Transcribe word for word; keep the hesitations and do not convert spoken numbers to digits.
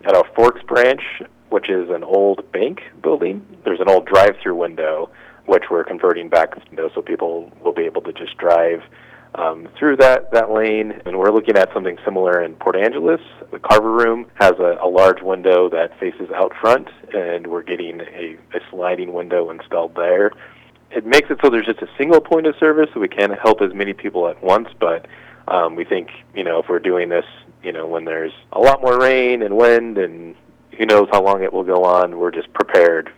At our Forks branch, which is an old bank building, there's an old drive-through window, which we're converting back window so people will be able to just drive um, through that, that lane. And we're looking at something similar in Port Angeles. The Carver Room has a, a large window that faces out front, and we're getting a, a sliding window installed there. It makes it so there's just a single point of service, so we can help as many people at once, but um, we think, you know, if we're doing this, you know, when there's a lot more rain and wind and who knows how long it will go on, we're just prepared